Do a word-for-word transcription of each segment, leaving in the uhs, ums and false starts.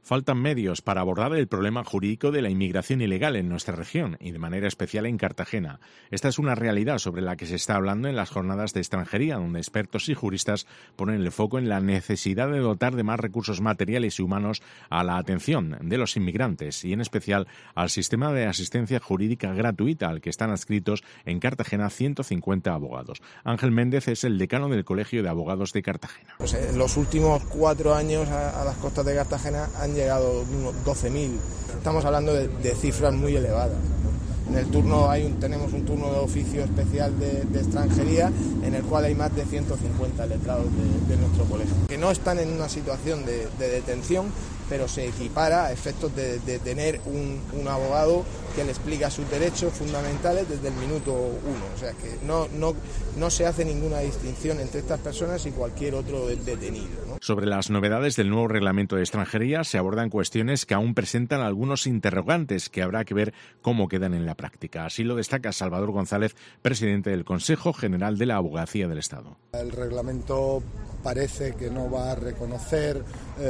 Faltan medios para abordar el problema jurídico de la inmigración ilegal en nuestra región y de manera especial en Cartagena. Esta es una realidad sobre la que se está hablando en las jornadas de extranjería, donde expertos y juristas ponen el foco en la necesidad de dotar de más recursos materiales y humanos a la atención de los inmigrantes y en especial al sistema de asistencia jurídica gratuita al que están adscritos en Cartagena ciento cincuenta abogados. Ángel Méndez es el decano del Colegio de Abogados de Cartagena. Pues en los últimos cuatro años a, a las costas de Cartagena han llegado unos doce mil. Estamos hablando de, de cifras muy elevadas. En el turno hay un, tenemos un turno de oficio especial de, de extranjería en el cual hay más de ciento cincuenta letrados de, de nuestro colegio, que no están en una situación de, de detención, pero se equipara a efectos de, de tener un, un abogado que le explica sus derechos fundamentales desde el minuto uno. O sea que no, no, no se hace ninguna distinción entre estas personas y cualquier otro detenido, ¿no? Sobre las novedades del nuevo reglamento de extranjería se abordan cuestiones que aún presentan algunos interrogantes que habrá que ver cómo quedan en la práctica. Así lo destaca Salvador González, presidente del Consejo General de la Abogacía del Estado. El reglamento parece que no va a reconocer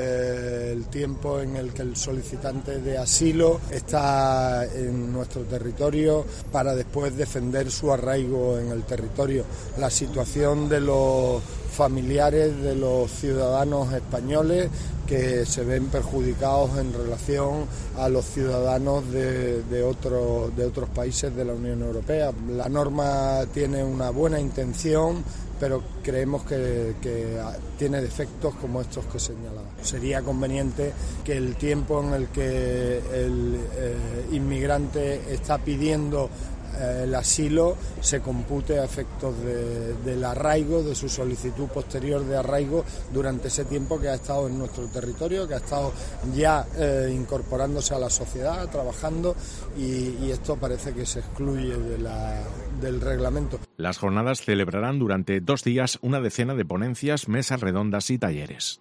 eh, el tiempo en el que el solicitante de asilo está en nuestro territorio para después defender su arraigo en el territorio. La situación de los familiares de los ciudadanos españoles que se ven perjudicados en relación a los ciudadanos de, de, otro, de otros países de la Unión Europea. La norma tiene una buena intención, pero creemos que, que tiene defectos como estos que señalaba. Sería conveniente que el tiempo en el que el eh, inmigrante está pidiendo el asilo se compute a efectos de, del arraigo, de su solicitud posterior de arraigo durante ese tiempo que ha estado en nuestro territorio, que ha estado ya eh, incorporándose a la sociedad, trabajando, y, y esto parece que se excluye de la, del reglamento. Las jornadas celebrarán durante dos días una decena de ponencias, mesas redondas y talleres.